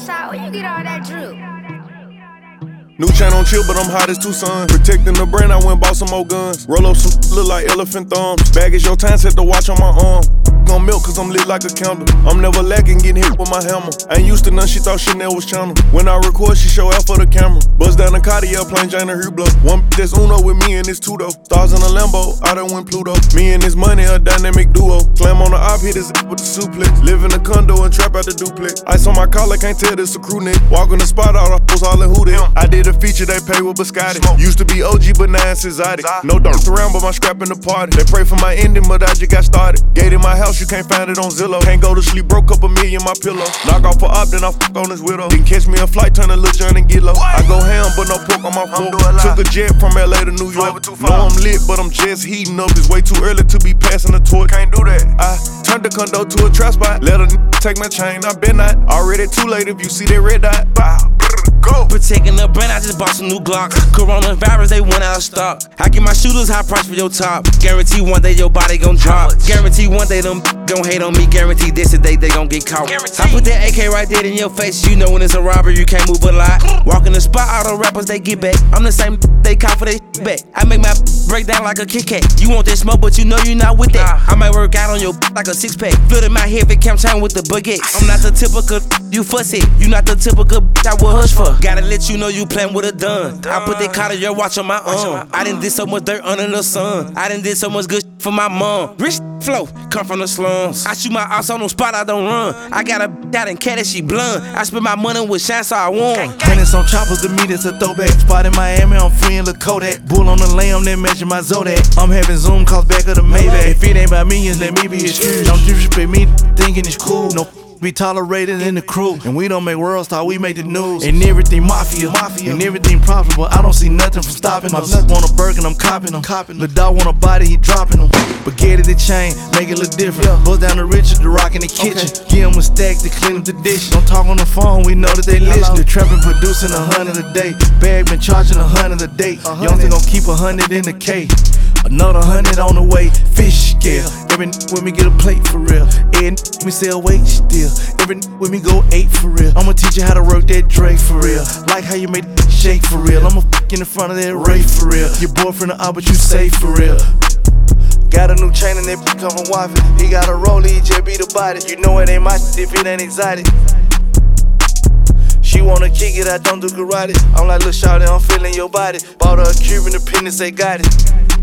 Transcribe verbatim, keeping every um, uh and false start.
Southside, where you get all that drip? New chain on chill, but I'm hot as two suns. Protecting the brand, I went bought some more guns. Roll up some look like elephant thumbs. Bag is your time, set the watch on my arm. Gon' milk cause I'm lit like a candle. I'm never lacking, getting hit with my hammer. Ain't used to none, she thought Chanel was channel. When I record, she show out for the camera. Buzz down the Cartier, plain Jane and Hublot. One that's Uno with me and it's two though. Stars in a Lambo, I done went Pluto. Me and this money, a dynamic duo. Slam on the op, hit his with the suplex. Live in a condo and trap out the duplex. Ice on my collar, can't tell this a crew neck. Walk on the spot, all the hoes all in who them. I did a feature, they pay with biscotti. Used to be O G, but now it's exotic. No darts around, but my scrap in the party. They pray for my ending, but I just got started. Gate in my house, you can't find it on Zillow. Can't go to sleep, broke up a million my pillow. Knock off a op, then I fuck on his widow. Didn't catch me a flight, turn a Lil Jon and get low. I go ham, but no pork on my fork. Took a jet from L A to New York. Know I'm lit, but I'm just heating up. It's way too early to be passing the torch. Can't do that. I turned the condo to a trap spot. Let a n take my chain, I bet not. Already too late if you see that red dot. Bow. Go. Protecting the brand, I just bought some new Glocks. Coronavirus, they went out of stock. I give my shooters high price for your top. Guarantee one day your body gon' drop. Guarantee one day them gon' hate on me. Guarantee this today they gon' get caught. I put that A K right there in your face. You know when it's a robbery, you can't move a lot. Walk in the spot, all the rappers they get back. I'm the same they cop for they back. I make my break down like a Kit Kat. You want that smoke, but you know you not with that. I might work out on your like a six pack. Flooding my head, camp time with the baguettes. I'm not the typical you fuss it. You not the typical I will hush for. Gotta let you know you playin' with a done. I put that Cartier watch on my arm. I done did so much dirt under the sun. I done did so much good for my mom. Rich flow, come from the slums. I shoot my ops on no spot, I don't run. I got a out in cat and she blunt. I spend my money with shine, so I won. Tennis on choppers, to me that's a throwback. Spot in Miami, I'm free in La Kodak. Bull on the lamb, then measure my Zodiac. I'm having Zoom calls back of the Maybach. If it ain't about millions, let me be excused. Don't disrespect me, thinking it's cool. No be tolerated in the crew, and we don't make world star, we make the news. And everything mafia, mafia, and everything profitable. I don't see nothing from stopping us. My blood want a Birkin, I'm copping them. The dog want a body, he dropping them. But get it the chain, make it look different. Buzz down the Richard, the rock in the kitchen. Give them a stack to clean up the dishes. Don't talk on the phone, we know that they listen. The trapping producing a hundred a day. Bag been charging a hundred a day. Young thing gon' keep a hundred in the K. Another hundred on the way, fish scale. Every n with me get a plate for real. And me sell weight still. Every n with me go eight for real. I'ma teach you how to work that Drake for real. Like how you made it shake for real. I'ma f in the front of that Ray for real. Your boyfriend out, but you safe for real. Got a new chain and that come from wifey. He got a roll, he just beat the body. You know it ain't my shit if it ain't exotic. She wanna kick it, I don't do karate. I'm like, look, shawty, I'm feeling your body. Bought her a Cuban, the pen and say got it.